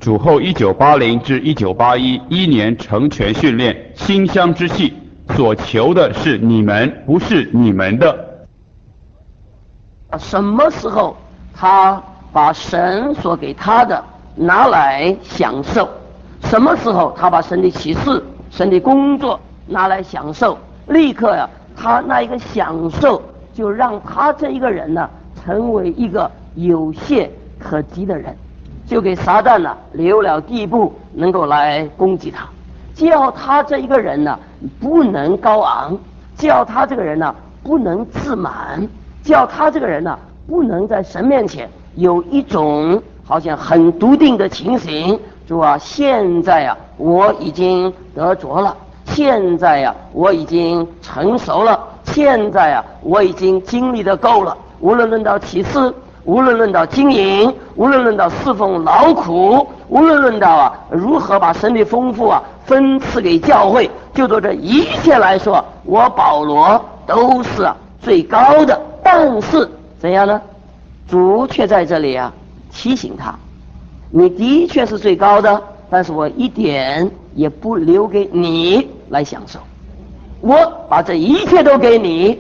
主后1980至1981年成全训练馨香之气，所求的是你们，不是你们的。 什么时候他把神所给他的拿来享受，什么时候他把神的启示、神的工作拿来享受，立刻呀，他那一个享受就让他这一个人呢成为一个有懈可击的人，就给撒旦呢留了地步能够来攻击他。叫他这一个人呢不能高昂，叫他这个人呢不能自满，叫他这个人呢不能在神面前有一种好像很笃定的情形。主啊，现在啊我已经得着了，现在啊我已经成熟了，现在啊我已经经历的够了，无论论到启示，无论论到经营，无论论到侍奉劳苦，无论论到如何把神的丰富分赐给教会，就做这一切来说，我保罗都是最高的。但是怎样呢？主却在这里提醒他，你的确是最高的，但是我一点也不留给你来享受，我把这一切都给你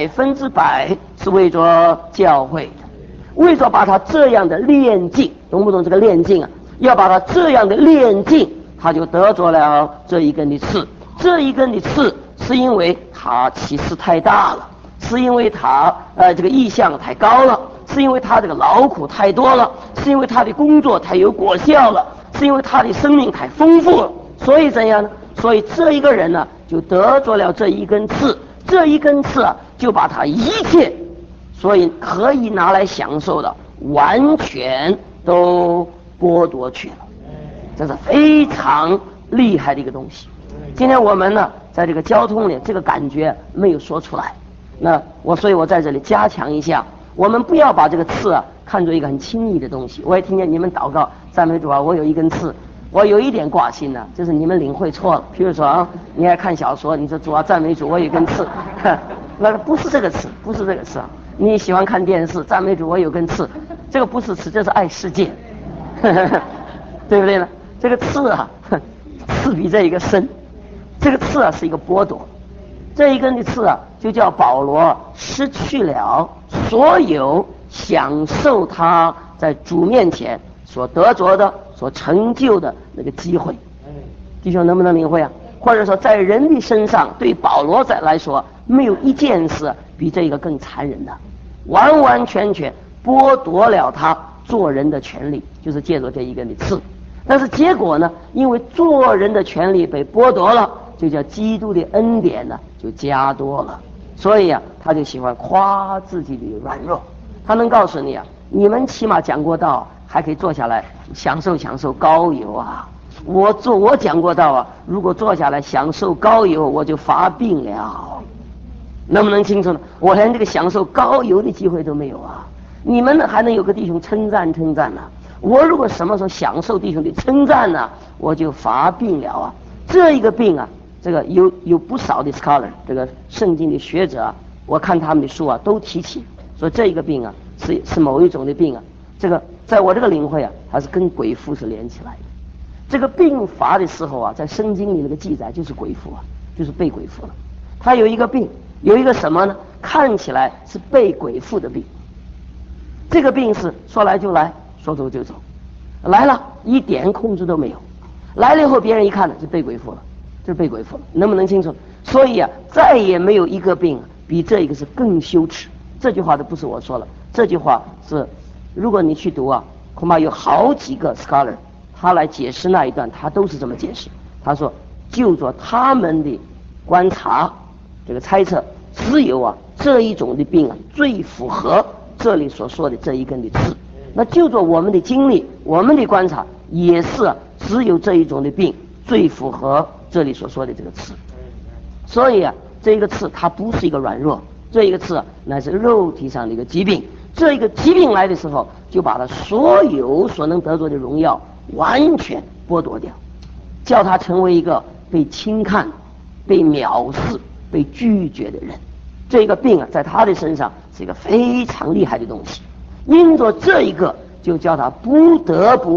100%是为着教会的，为着把他这样的练尽，懂不懂这个练尽要把他这样的练尽，他就得着了这一根的刺。这一根的刺是因为他启示太大了，是因为他这个意向太高了，是因为他这个劳苦太多了，是因为他的工作太有果效了，是因为他的生命太丰富了。所以怎样呢？所以这一个人呢就得着了这一根刺，这一根刺就把他一切所以可以拿来享受的完全都剥夺去了。这是非常厉害的一个东西。今天我们呢在这个交通里这个感觉没有说出来，所以我在这里加强一下，我们不要把这个刺看作一个很轻易的东西。我也听见你们祷告赞美主我有一根刺，我有一点挂心就是你们领会错了。比如说你爱看小说，你说主赞美主我有一根刺，那个不是这个刺，不是这个刺你喜欢看电视，赞美主我有根刺，这个不是刺，这是爱世界对不对呢？这个刺刺比这一个深，这个刺是一个剥夺，这一根的刺就叫保罗失去了所有享受他在主面前所得着的所成就的那个机会。弟兄能不能领会或者说在人的身上，对保罗来说没有一件事比这个更残忍的，完完全全剥夺了他做人的权利，就是借着这一根的刺。但是结果呢，因为做人的权利被剥夺了，就叫基督的恩典呢就加多了。所以他就喜欢夸自己的软弱。他能告诉你你们起码讲过道还可以坐下来享受享受膏油我讲过道如果坐下来享受膏油我就发病了。能不能清楚呢？我连这个享受膏油的机会都没有你们呢还能有个弟兄称赞呢？我如果什么时候享受弟兄的称赞呢，我就发病了这一个病这个有不少的 scholar 这个圣经的学者我看他们的书都提起说这一个病是某一种的病这个在我这个领会还是跟鬼附是连起来的。这个病发的时候在圣经里那个记载就是鬼附就是被鬼附了。他有一个病，有一个什么呢？看起来是被鬼附的病。这个病是说来就来，说走就走，来了一点控制都没有，来了以后别人一看是被鬼附了，就是被鬼附了。能不能清楚？所以再也没有一个病比这一个是更羞耻。这句话都不是我说了，这句话是如果你去读恐怕有好几个 scholar 他来解释那一段，他都是这么解释。他说就做他们的观察这个猜测，只有这一种的病最符合这里所说的这一根的刺。那就做我们的经历，我们的观察也是只有这一种的病最符合这里所说的这个刺。所以这个刺它不是一个软弱，这一个刺乃是肉体上的一个疾病。这一个疾病来的时候，就把他所有所能得着的荣耀完全剥夺掉，叫他成为一个被轻看、被藐视、被拒绝的人。这个病在他的身上是一个非常厉害的东西。因着这一个，就叫他不得不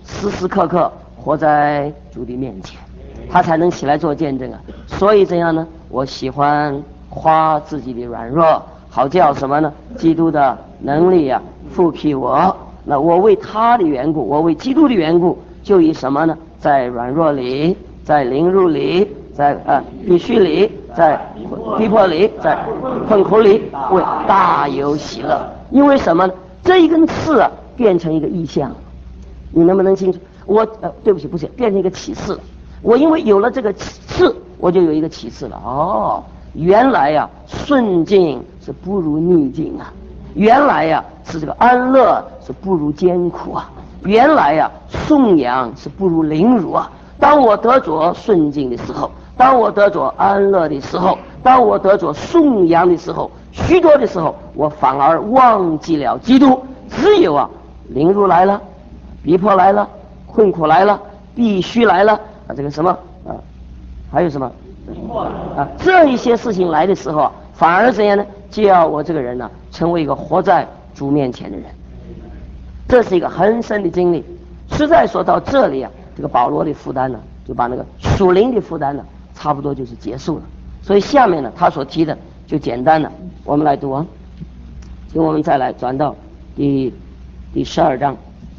时时刻刻活在主的面前，他才能起来做见证啊。所以这样呢，我喜欢夸自己的软弱，好叫什么呢？基督的能力啊复辟我。那我为他的缘故，我为基督的缘故，就以什么呢？在软弱里，在凌辱里，在必须里，在逼迫里，在困苦里，为大有喜乐。因为什么呢？这一根刺啊变成一个意象，你能不能清楚？对不起，不是变成一个启示了。我因为有了这个刺，我就有一个启示了。哦，原来呀，顺境是不如逆境啊。原来呀，是这个安乐是不如艰苦啊。原来呀，颂扬是不如凌辱啊。当我得着顺境的时候，当我得着安乐的时候，当我得着颂扬的时候，许多的时候我反而忘记了基督。只有啊，凌辱来了，逼迫来了，困苦来了，必须来了啊，这个什么啊，还有什么啊，这一些事情来的时候啊，反而怎样呢？叫我这个人呢，成为一个活在主面前的人。这是一个很深的经历。实在说到这里啊，这个保罗的负担呢，就把那个属灵的负担呢，差不多就是结束了。所以下面呢，他所提的就简单了，我们来读啊。请我们再来转到第12章，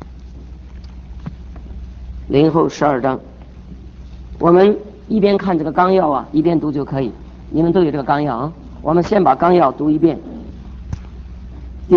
林后12章。我们一边看这个纲要啊，一边读就可以。你们都有这个纲要啊。我们先把纲要读一遍。第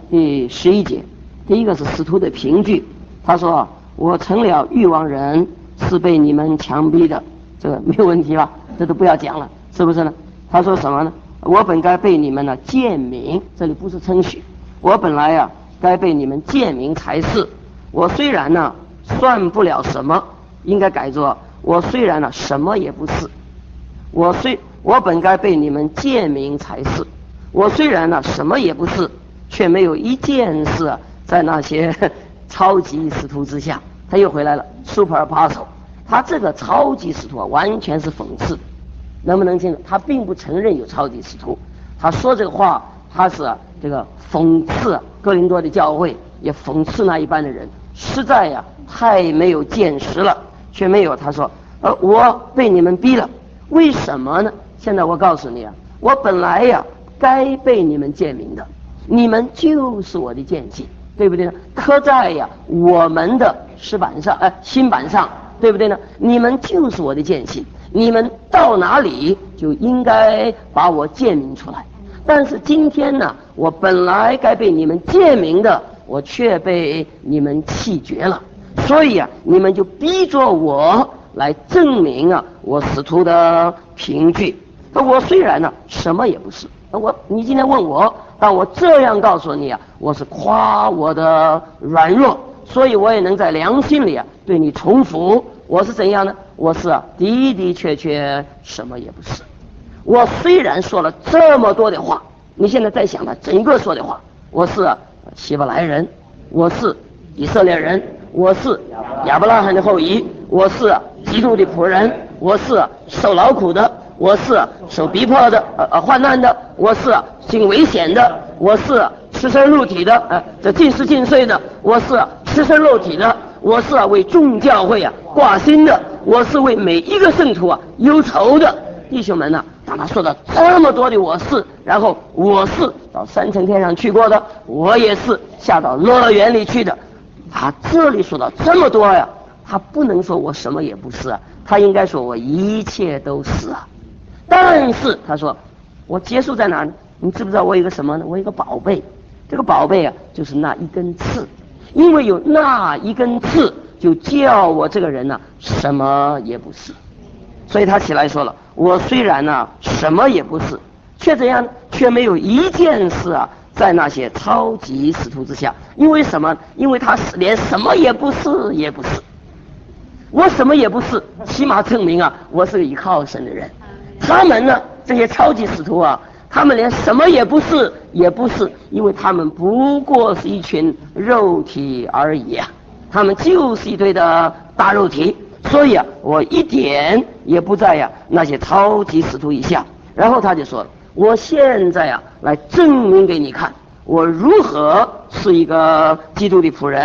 11节，第一个是使徒的凭据。他说啊，我成了欲望人，是被你们强逼的。这个没有问题吧？这都不要讲了，是不是呢？他说什么呢？我本该被你们呢鉴明，这里不是称许。我本来啊该被你们鉴明才是。我虽然呢算不了什么，应该改作我虽然呢什么也不是。我本该被你们鉴明才是。我虽然呢什么也不是，却没有一件事啊在那些超级使徒之下。他又回来了 ，super apostle。他这个超级使徒啊，完全是讽刺，能不能清楚？他并不承认有超级使徒。他说这个话，他是这个讽刺哥林多的教会，也讽刺那一般的人，实在呀太没有见识了，却没有。他说，我被你们逼了，为什么呢？现在我告诉你啊，我本来呀该被你们鉴明的，你们就是我的见信，对不对呢？刻在呀我们的心板上，对不对呢？你们就是我的见信，你们到哪里就应该把我鉴明出来。但是今天呢，我本来该被你们鉴明的，我却被你们弃绝了。所以啊，你们就逼着我来证明啊我使徒的凭据。我虽然呢什么也不是，你今天问我，但我这样告诉你啊，我是夸我的软弱，所以我也能在良心里啊对你重复，我是怎样呢？我是的的确确什么也不是。我虽然说了这么多的话，你现在在想他整个说的话，我是希伯来人，我是以色列人，我是亚伯拉罕的后裔，我是基督的仆人，我是受劳苦的，我是受逼迫的患难的，我是经危险的，我是赤身肉体的这尽时尽岁的，我是赤身肉体的，我是为众教会挂心的，我是为每一个圣徒忧愁的。弟兄们呢，当他说的这么多的我是，然后我是到3层天上去过的，我也是下到乐园里去的。他这里说到这么多呀，他不能说我什么也不是啊，他应该说我一切都是啊。但是他说我结束在哪呢？你知不知道我有一个什么呢？我有一个宝贝，这个宝贝啊就是那一根刺，因为有那一根刺，就叫我这个人呢什么也不是。所以他起来说了，我虽然呢什么也不是，却怎样呢？却没有一件事在那些超级使徒之下。因为什么？因为他连什么也不是也不是。我什么也不是，起码证明我是个依靠神的人。他们呢，这些超级使徒他们连什么也不是也不是，因为他们不过是一群肉体而已他们就是一堆的大肉体。所以我一点也不在那些超级使徒以下。然后他就说了，我现在来证明给你看，我如何是一个基督的仆人，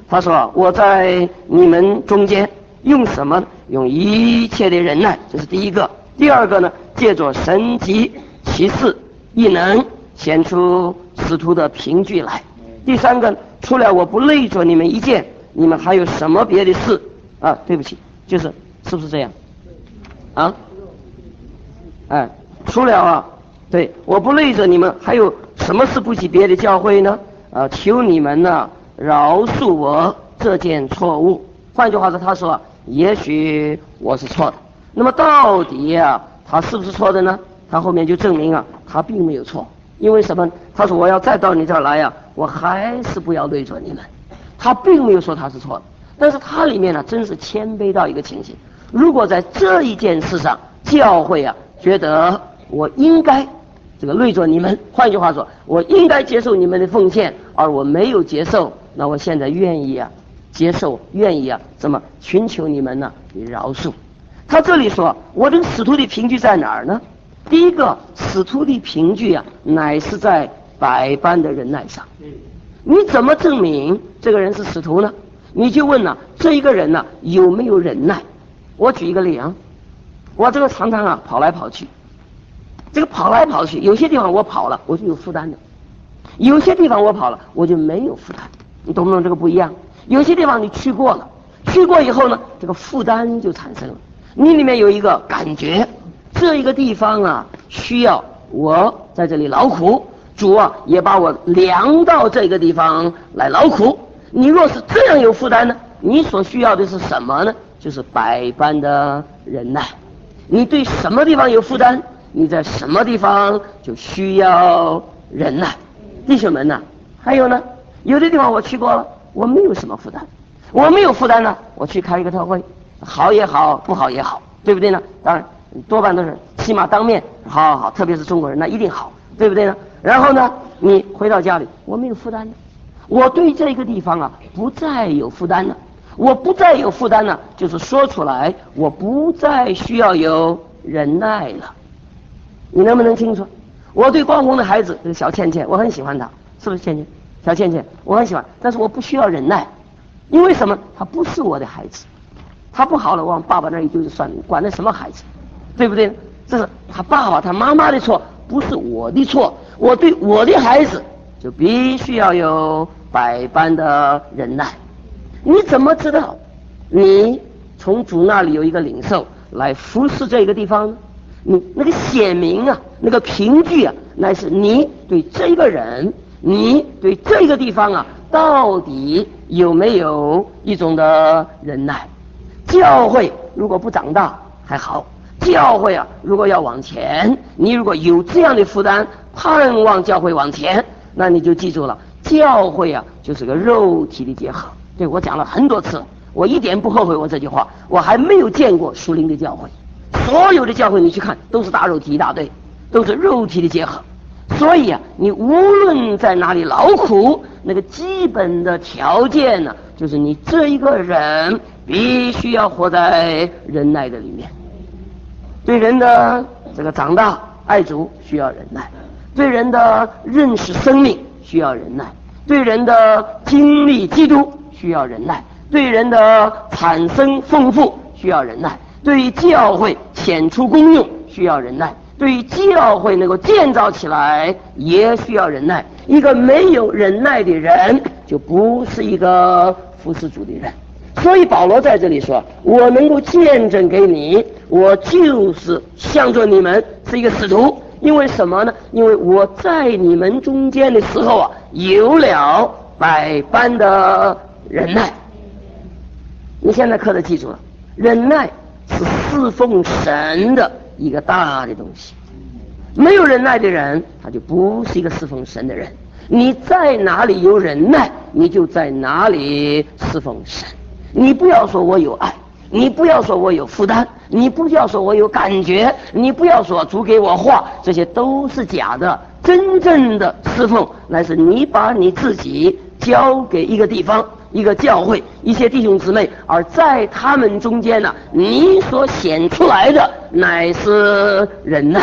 他说我在你们中间用什么？用一切的忍耐，这是第一个。第二个呢，借着神迹奇事异能显出使徒的凭据来。第三个，除了我不累着你们一件，你们还有什么别的事啊？对不起，是不是这样啊？哎，除了啊，对，我不累着你们，还有什么事不及别的教会呢？求你们呢饶恕我这件错误。换句话说，他说也许我是错的，那么到底啊他是不是错的呢？他后面就证明啊他并没有错。因为什么？他说我要再到你这儿来啊，我还是不要累着你们。他并没有说他是错的，但是他里面呢真是谦卑到一个情形。如果在这一件事上教会啊觉得我应该这个累着你们，换句话说我应该接受你们的奉献，而我没有接受，那我现在愿意啊接受，愿意啊怎么寻求你们呢你饶恕。他这里说我这个使徒的凭据在哪儿呢？第一个，使徒的凭据啊乃是在百般的忍耐上。你怎么证明这个人是使徒呢？你就问这一个人有没有忍耐？我举一个例啊，我这个常常啊跑来跑去，这个跑来跑去，有些地方我跑了我就有负担的，有些地方我跑了我就没有负担，你懂不懂这个不一样？有些地方你去过了，去过以后呢，这个负担就产生了，你里面有一个感觉，这一个地方啊需要我在这里劳苦，主啊也把我量到这个地方来劳苦。你若是这样有负担呢，你所需要的是什么呢？就是百般的忍耐。你对什么地方有负担，你在什么地方就需要忍耐。弟兄们呢，还有呢，有的地方我去过了，我没有什么负担，我没有负担呢，我去开一个特会，好也好，不好也好，对不对呢？当然多半都是起码当面好，特别是中国人那一定好，对不对呢？然后呢，你回到家里，我没有负担呢，我对这个地方不再有负担了。我不再有负担了，就是说出来我不再需要有忍耐了。你能不能清楚？我对光红的孩子这个小倩倩，我很喜欢她，是不是倩倩？小倩倩我很喜欢，但是我不需要忍耐。因为什么？她不是我的孩子，她不好了往爸爸那儿一丢就算了，管那什么孩子，对不对？这是他爸爸他妈妈的错，不是我的错。我对我的孩子就必须要有百般的忍耐。你怎么知道你从主那里有一个领受来服侍这个地方呢？你那个显明啊，那个凭据啊，乃是你对这个人，你对这个地方啊，到底有没有一种的忍耐？教会如果不长大还好，教会啊如果要往前，你如果有这样的负担，盼望教会往前，那你就记住了，教会啊就是个肉体的结合。对，我讲了很多次，我一点不后悔我这句话。我还没有见过属灵的教会，所有的教会你去看都是大肉体一大堆，都是肉体的结合。所以啊，你无论在哪里劳苦，那个基本的条件呢，就是你这一个人必须要活在忍耐的里面。对人的这个长大爱主需要忍耐，对人的认识生命需要忍耐，对人的经历基督需要忍耐，对人的产生丰富需要忍耐，对于教会显出功用需要忍耐，对于教会能够建造起来也需要忍耐。一个没有忍耐的人就不是一个服侍主的人。所以保罗在这里说，我能够见证给你，我就是向着你们是一个使徒。因为什么呢？因为我在你们中间的时候有了百般的忍耐。你现在课的记住了，忍耐是侍奉神的一个大的东西。没有忍耐的人，他就不是一个侍奉神的人。你在哪里有忍耐，你就在哪里侍奉神。你不要说我有爱，你不要说我有负担，你不要说我有感觉，你不要说主给我话，这些都是假的。真正的侍奉乃是你把你自己交给一个地方，一个教会，一些弟兄姊妹，而在他们中间呢，你所显出来的乃是忍耐。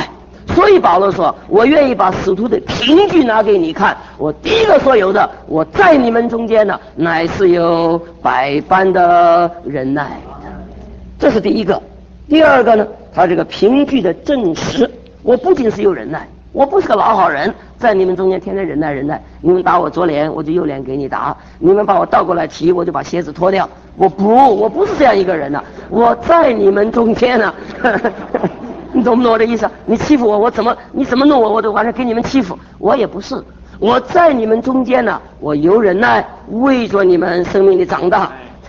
所以保罗说，我愿意把使徒的凭据拿给你看。我第一个说有的，我在你们中间呢，乃是有百般的忍耐，这是第一个。第二个呢，他这个凭据的证实，我不仅是有忍耐，我不是个老好人，在你们中间天天忍耐。你们打我左脸，我就右脸给你打；你们把我倒过来提，我就把鞋子脱掉。我不是这样一个人呢、我在你们中间呢、你懂不懂我的意思？你欺负我，你怎么弄我，我都完全给你们欺负。我也不是，我在你们中间呢，我有忍耐，为着你们生命的长大。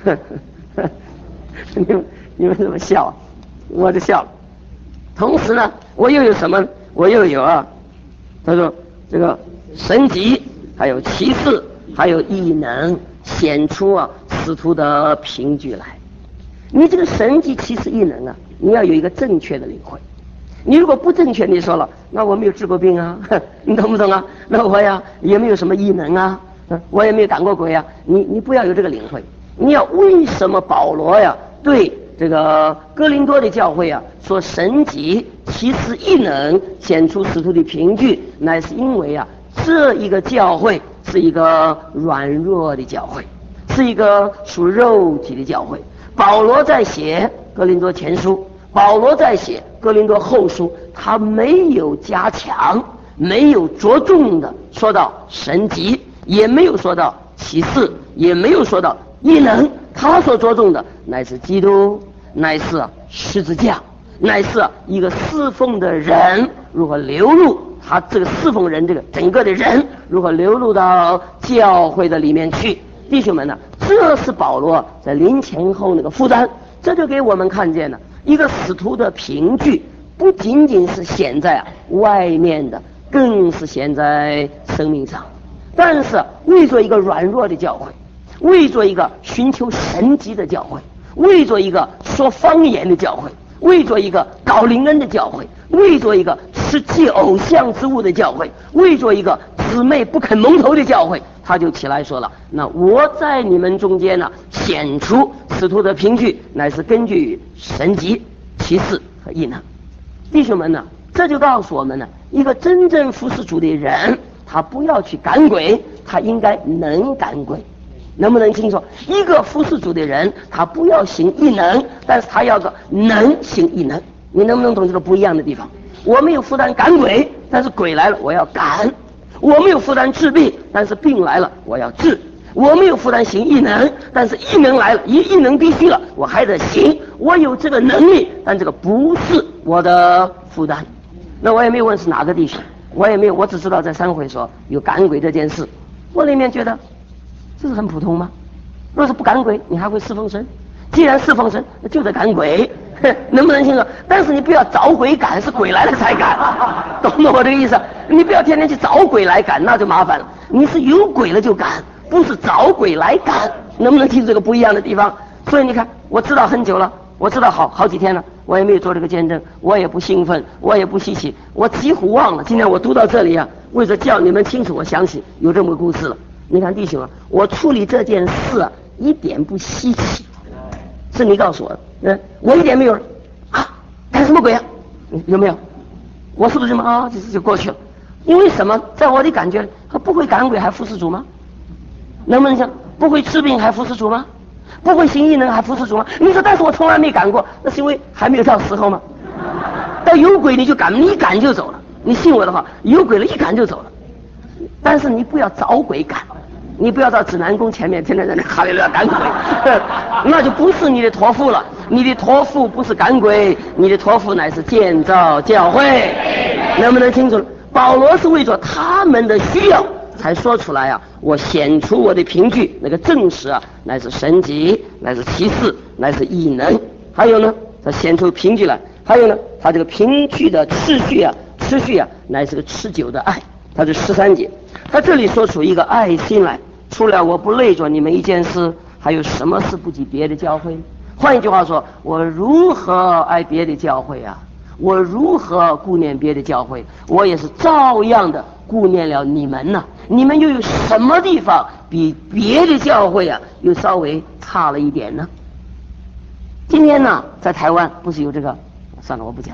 你们怎么笑？我就笑了。同时呢，我又有什么？我又有他说这个神迹，还有奇事，还有异能，显出使徒的凭据来。你这个神迹奇事异能你要有一个正确的领会。你如果不正确，你说了，那我没有治过病啊，你懂不懂啊？那我也没有什么异能啊，我也没有赶过鬼啊。你不要有这个领会。你要为什么保罗对这个哥林多的教会说神迹奇事异能显出使徒的凭据，乃是因为这一个教会是一个软弱的教会，是一个属肉体的教会。保罗在写哥林多前书，保罗在写哥林多后书，他没有加强，没有着重的说到神迹，也没有说到奇事，也没有说到异能。他所着重的乃是基督，乃是十字架，乃是一个侍奉的人如何流入，他这个侍奉人这个整个的人如何流入到教会的里面去。弟兄们这是保罗在临前后那个负担。这就给我们看见了一个使徒的凭据，不仅仅是显在外面的，更是显在生命上。但是为做一个软弱的教会，为做一个寻求神迹的教会，为做一个说方言的教会，为做一个搞灵恩的教会，为做一个吃祭偶像之物的教会，为做一个姊妹不肯蒙头的教会，他就起来说了，那我在你们中间显出使徒的凭据，乃是根据神迹奇事和异能。弟兄们这就告诉我们一个真正服侍主的人，他不要去赶鬼，他应该能赶鬼。能不能清楚？一个服侍主的人，他不要行异能，但是他要个能行异能。你能不能懂这个不一样的地方？我没有负担赶鬼，但是鬼来了我要赶；我没有负担治病，但是病来了我要治；我没有负担行异能，但是异能来了，异能必须了，我还得行。我有这个能力，但这个不是我的负担。那我也没有问是哪个弟兄，我只知道在三会说有赶鬼这件事，我里面觉得这是很普通吗？若是不赶鬼，你还会侍奉神？既然侍奉神，就得赶鬼，能不能清楚？但是你不要找鬼赶，是鬼来了才赶，懂不懂我这个意思？你不要天天去找鬼来赶，那就麻烦了。你是有鬼了就赶，不是找鬼来赶，能不能记住这个不一样的地方？所以你看，我知道很久了，我知道好几天了，我也没有做这个见证，我也不兴奋，我也不稀奇，我几乎忘了。今天我读到这里为了叫你们清楚，我想起有这么个故事了。你看弟兄我处理这件事一点不稀奇，是你告诉我的，我一点没有干什么鬼有没有？我是不是这么就过去了？因为什么？在我的感觉里，不会赶鬼还服侍主吗？能不能讲不会治病还服侍主吗？不会行异能还服侍主吗？你说但是我从来没赶过，那是因为还没有到时候吗？但有鬼你就赶，你一赶就走了。你信我的话，有鬼了一赶就走了。但是你不要找鬼赶，你不要到指南宫前面天天在那哈利路亚赶鬼，那就不是你的托付了。你的托付不是赶鬼，你的托付乃是建造教会。能不能清楚？保罗是为着他们的需要才说出来我显出我的凭据，那个证实乃是神迹，乃是奇事，乃是异能。还有呢，他显出凭据来。还有呢，他这个凭据的持续乃是个持久的爱。他是13节，他这里说出一个爱心来，除了我不累着你们一件事，还有什么事不及别的教会？换一句话说，我如何爱别的教会我如何顾念别的教会？我也是照样的顾念了你们你们又有什么地方比别的教会又稍微差了一点呢？今天在台湾不是有这个，算了我不讲，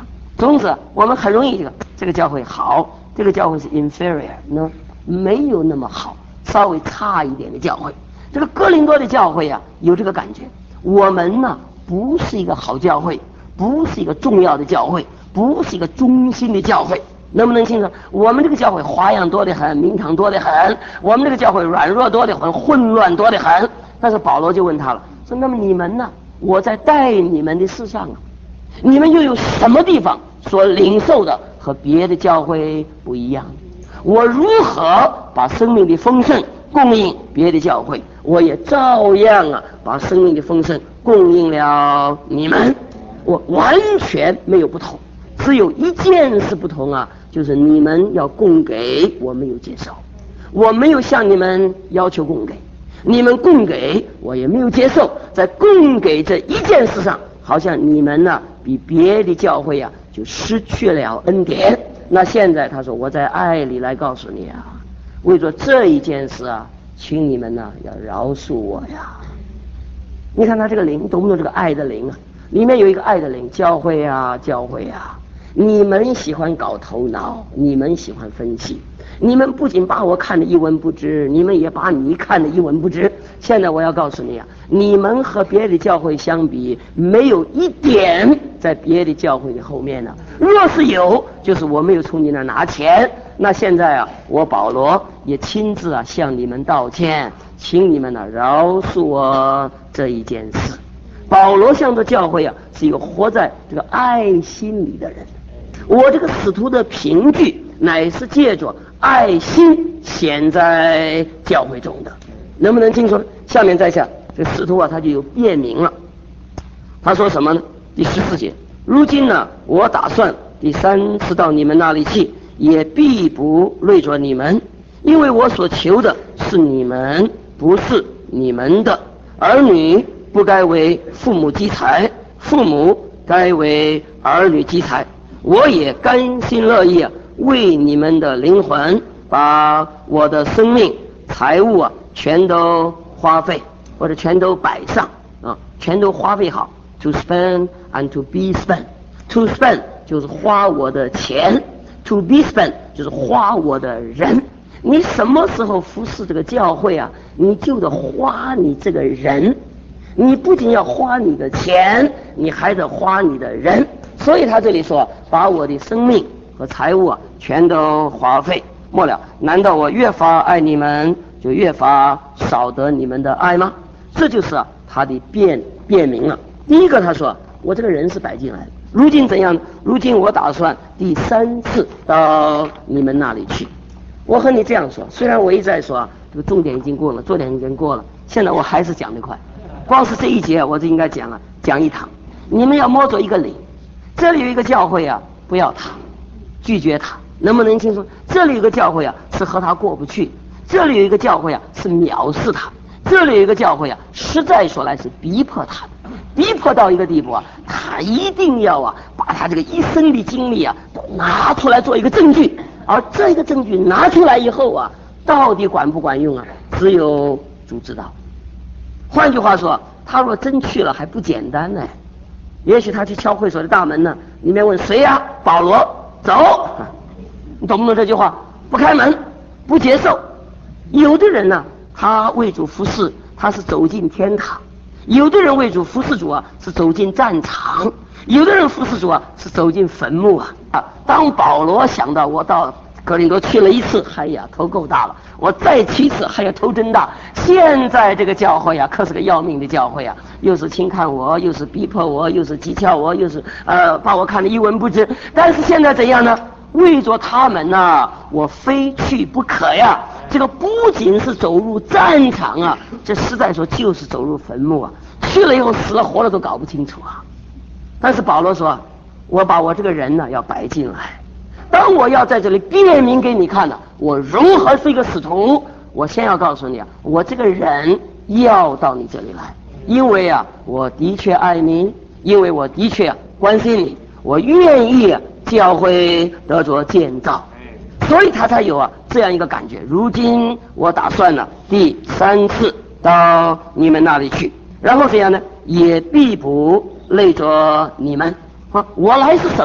从此我们很容易这个教会好，这个教会是 inferior 呢，没有那么好，稍微差一点的教会。这个哥林多的教会啊，有这个感觉，我们呢不是一个好教会，不是一个重要的教会，不是一个中心的教会。能不能清楚？我们这个教会花样多得很，名堂多得很，我们这个教会软弱多得很，混乱多得很。但是保罗就问他了，说那么你们呢？我在带你们的事上啊，你们又有什么地方所领受的和别的教会不一样？我如何把生命的丰盛供应别的教会，我也照样啊把生命的丰盛供应了你们，我完全没有不同，只有一件事不同啊，就是你们要供给我没有接受，我没有向你们要求供给，你们供给我也没有接受，在供给这一件事上，好像你们呢比别的教会啊就失去了恩典。那现在他说我在爱里来告诉你啊，为着这一件事啊，请你们呢要饶恕我呀。你看他这个灵，懂不懂这个爱的灵啊？里面有一个爱的灵，教会啊，你们喜欢搞头脑，你们喜欢分析，你们不仅把我看得一文不值，你们也把你看得一文不值。现在我要告诉你啊，你们和别的教会相比，没有一点在别的教会的后面呢。若是有，就是我没有从你那拿钱。那现在啊，我保罗也亲自啊向你们道歉，请你们呢饶恕我这一件事。保罗向着教会啊，是一个活在这个爱心里的人。我这个使徒的凭据乃是借着爱心显在教会中的，能不能清楚？下面再下这个使徒啊，他就有辩明了。他说什么呢？第14节，如今呢，我打算第3次到你们那里去，也必不累着你们，因为我所求的是你们，不是你们的。儿女不该为父母积财，父母该为儿女积财。我也甘心乐意啊，为你们的灵魂，把我的生命、财物啊，全都花费，或者全都摆上啊，全都花费好。To spend and to be spent. To spend 就是花我的钱 ，to be spent 就是花我的人。你什么时候服侍这个教会啊，你就得花你这个人。你不仅要花你的钱，你还得花你的人。所以他这里说，把我的生命和财物啊，全都花费。末了，难道我越发爱你们，就越发少得你们的爱吗？这就是啊，他的辩明了。第一个，他说我这个人是摆进来的，如今怎样？如今我打算第3次到你们那里去。我和你这样说，虽然我一再说啊，这个重点已经过了，重点已经过了，现在我还是讲得快。光是这一节我就应该讲一堂。你们要摸着一个理，这里有一个教会啊，不要他，拒绝他，能不能清楚？这里有一个教会啊，是和他过不去；这里有一个教会啊，是藐视他；这里有一个教会啊，实在说来是逼迫他，逼迫到一个地步啊，他一定要啊，把他这个一生的经历啊，都拿出来做一个证据。而这个证据拿出来以后啊，到底管不管用啊？只有主知道。换句话说，他若真去了还不简单呢。也许他去敲会所的大门呢，里面问谁呀？保罗，走。你懂不懂这句话？不开门，不接受。有的人呢，他为主服侍，他是走进天堂；有的人为主服侍主啊，是走进战场；有的人服侍主啊，是走进坟墓啊。当保罗想到我到哥林多去了1次，哎呀，头够大了。我再去1次，哎呀，头真大。现在这个教会啊，可是个要命的教会啊，又是轻看我，又是逼迫我，又是讥诮我，又是把我看得一文不值。但是现在怎样呢？为着他们呢，我非去不可呀。这个不仅是走入战场啊，这实在说就是走入坟墓啊。去了以后死了活了都搞不清楚啊。但是保罗说，我把我这个人呢要摆进来。当我要在这里辨明给你看呢，我如何是一个使徒，我先要告诉你啊，我这个人要到你这里来，因为啊，我的确爱你，因为我的确关心你，我愿意教会得着建造，所以他才有啊这样一个感觉。如今我打算呢第3次到你们那里去，然后怎样呢？也必不累着你们。我来是什么呢？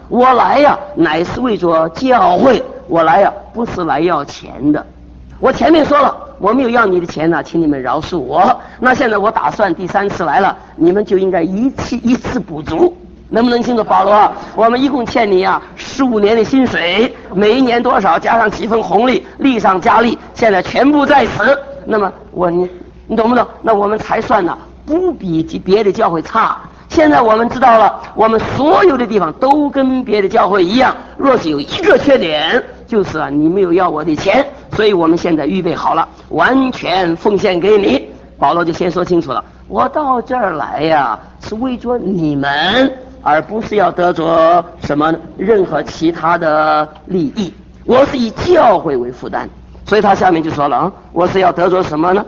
我来呀，乃是为着教会，我来呀，不是来要钱的。我前面说了，我没有要你的钱呢，请你们饶恕我。那现在我打算第3次来了，你们就应该一次补足。能不能清楚？保罗啊，我们一共欠你啊15年的薪水，每一年多少，加上几分红利，利上加利，现在全部在此。那么你懂不懂？那我们才算呢，不比别的教会差。现在我们知道了，我们所有的地方都跟别的教会一样，若是有一个缺点，就是啊你没有要我的钱，所以我们现在预备好了，完全奉献给你。保罗就先说清楚了，我到这儿来呀，是为着你们，而不是要得着什么任何其他的利益，我是以教会为负担。所以他下面就说了啊，我是要得着什么呢？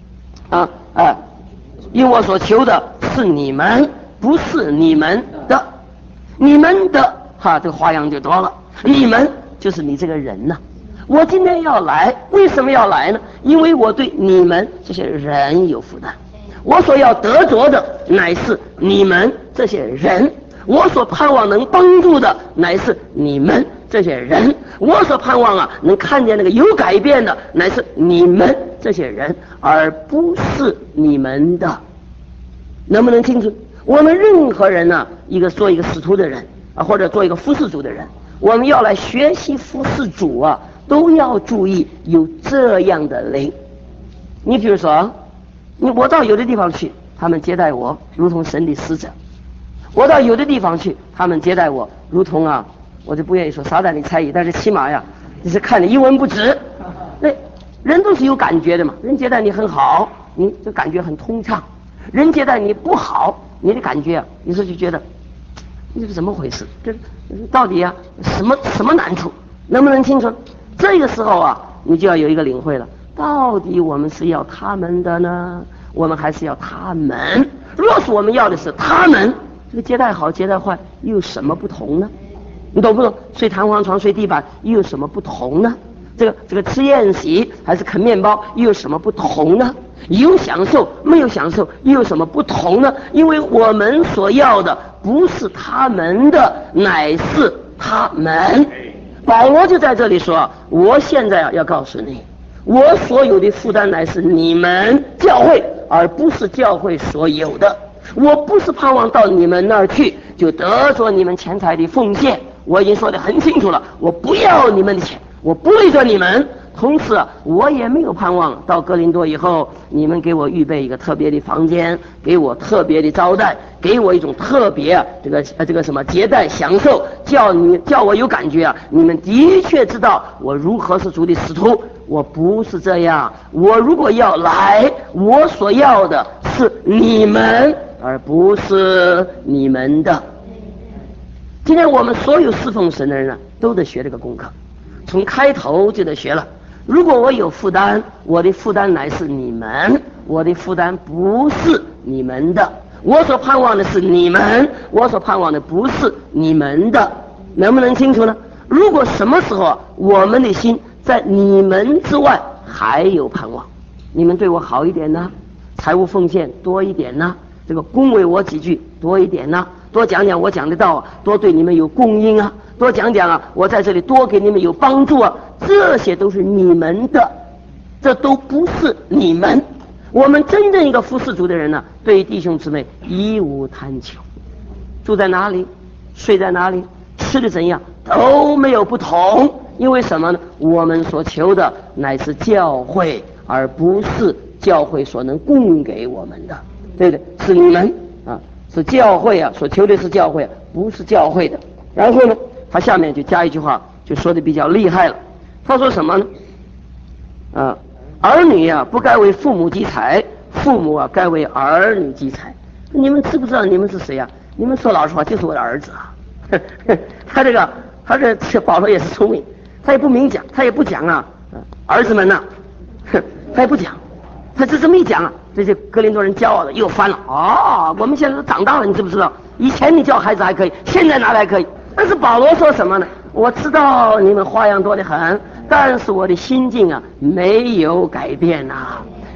因我所求的是你们，不是你们的。你们的这个花样就多了，你们就是你这个人呢。我今天要来，为什么要来呢？因为我对你们这些人有负担，我所要得着的乃是你们这些人，我所盼望能帮助的乃是你们这些人，我所盼望能看见那个有改变的乃是你们这些人，而不是你们的。能不能清楚？我们任何人做一个使徒的人或者做一个服侍主的人，我们要来学习服侍主都要注意有这样的灵。你比如说，我到有的地方去，他们接待我如同神的使者；我到有的地方去，他们接待我如同我就不愿意说撒旦的差役，但是起码你是看得一文不值。人都是有感觉的嘛，人接待你很好，你就感觉很通畅；人接待你不好，你的感觉有时候就觉得这是怎么回事？这到底什么难处？能不能清楚？这个时候你就要有一个领会了，到底我们是要他们的呢，我们还是要他们？若是我们要的是他们，这个接待好接待坏又有什么不同呢？你懂不懂？睡弹簧床睡地板又有什么不同呢？这个吃宴席还是啃面包又有什么不同呢？有享受没有享受又有什么不同呢？因为我们所要的不是他们的，乃是他们。保罗就在这里说，我现在要告诉你，我所有的负担乃是你们教会，而不是教会所有的。我不是盼望到你们那儿去就得着你们钱财的奉献，我已经说得很清楚了，我不要你们的钱，我不为着你们。同时我也没有盼望到哥林多以后你们给我预备一个特别的房间，给我特别的招待，给我一种特别这个什么接待享受，叫我有感觉你们的确知道我如何是主的使徒。我不是这样，我如果要来，我所要的是你们，而不是你们的。今天我们所有侍奉神的人都得学这个功课，从开头就得学了。如果我有负担，我的负担乃是你们，我的负担不是你们的。我所盼望的是你们，我所盼望的不是你们的。能不能清楚呢？如果什么时候我们的心在你们之外还有盼望，你们对我好一点呢，财务奉献多一点呢，这个恭维我几句多一点呢，多讲讲我讲的道多对你们有供应多讲讲我在这里多给你们有帮助这些都是你们的，这都不是你们。我们真正一个服侍主的人对于弟兄姊妹一无贪求，住在哪里，睡在哪里，吃的怎样都没有不同。因为什么呢？我们所求的乃是教会，而不是教会所能供给我们的，对不对？是你们是教会所求的是教会不是教会的。然后呢，他下面就加一句话，就说的比较厉害了。他说什么呢？儿女不该为父母积财，父母该为儿女积财。你们知不知道你们是谁你们说老实话，就是我的儿子他这保罗也是聪明，他也不明讲，他也不讲儿子们他也不讲，他这么一讲这些哥林多人骄傲的又翻了我们现在都长大了，你知不知道？以前你教孩子还可以，现在哪来可以？但是保罗说什么呢？我知道你们花样多得很，但是我的心境没有改变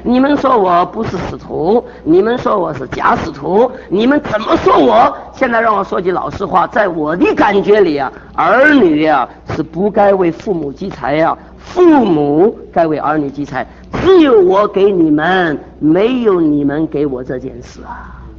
你们说我不是使徒，你们说我是假使徒，你们怎么说我？现在让我说句老实话，在我的感觉里啊，儿女啊是不该为父母积财呀，父母该为儿女积财。只有我给你们，没有你们给我这件事啊。